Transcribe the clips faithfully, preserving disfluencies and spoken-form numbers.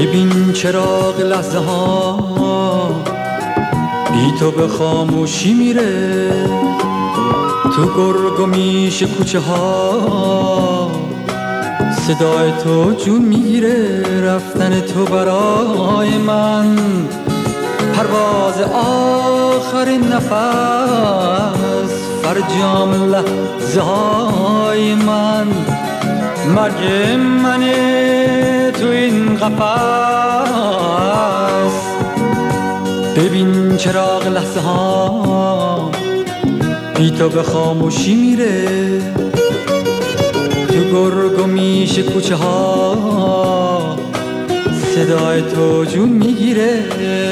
ببین چراغ لحظه ها بی تو به خاموشی میره، تو گرگ و میش کوچه ها صدای تو جون میگیره. رفتن تو برای من پرواز آخرین نفس، فرجام لحظه های من مرگ منه تو این قفس. ببین چراغ لحظه ها بی تو به خاموشی میره، تو گرگ و میش کوچه ها صدای تو جون میگیره.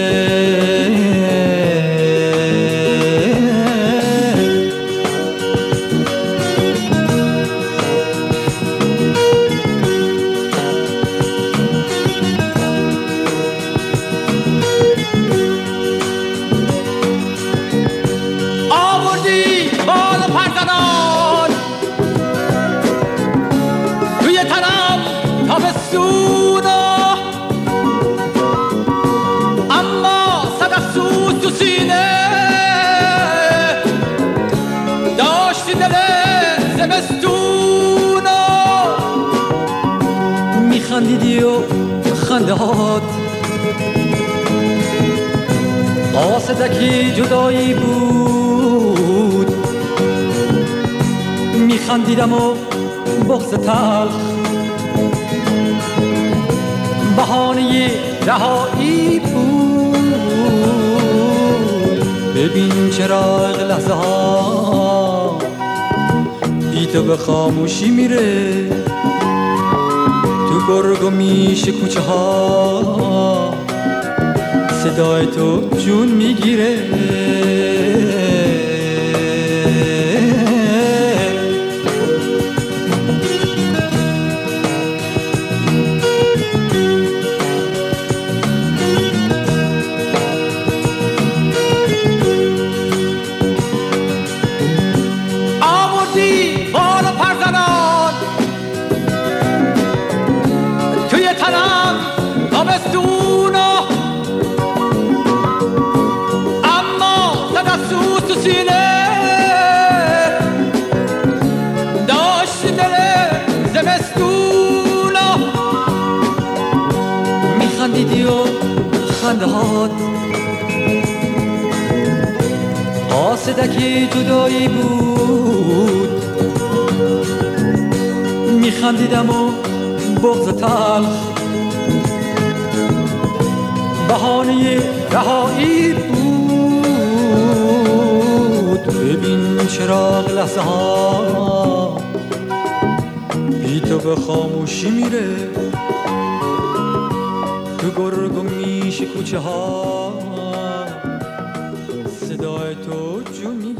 خندیدی و خندهات قاصدکی جدایی بود، میخندیدم و بغض تلخ بهانه رهایی بود. ببین چراغ لحظه ها بی تو به خاموشی میره، تو گرگ و میش کوچه ها صدای تو جون میگیره. خندیدی و خندهات قاصدکی جدایی بود، میخندیدم و بغض تلخ بهانه رهایی بود. ببین چراغ لحظه ها بی تو به خاموشی میره، تو گرگ و میش کوچه ها صدای تو جون میگیره.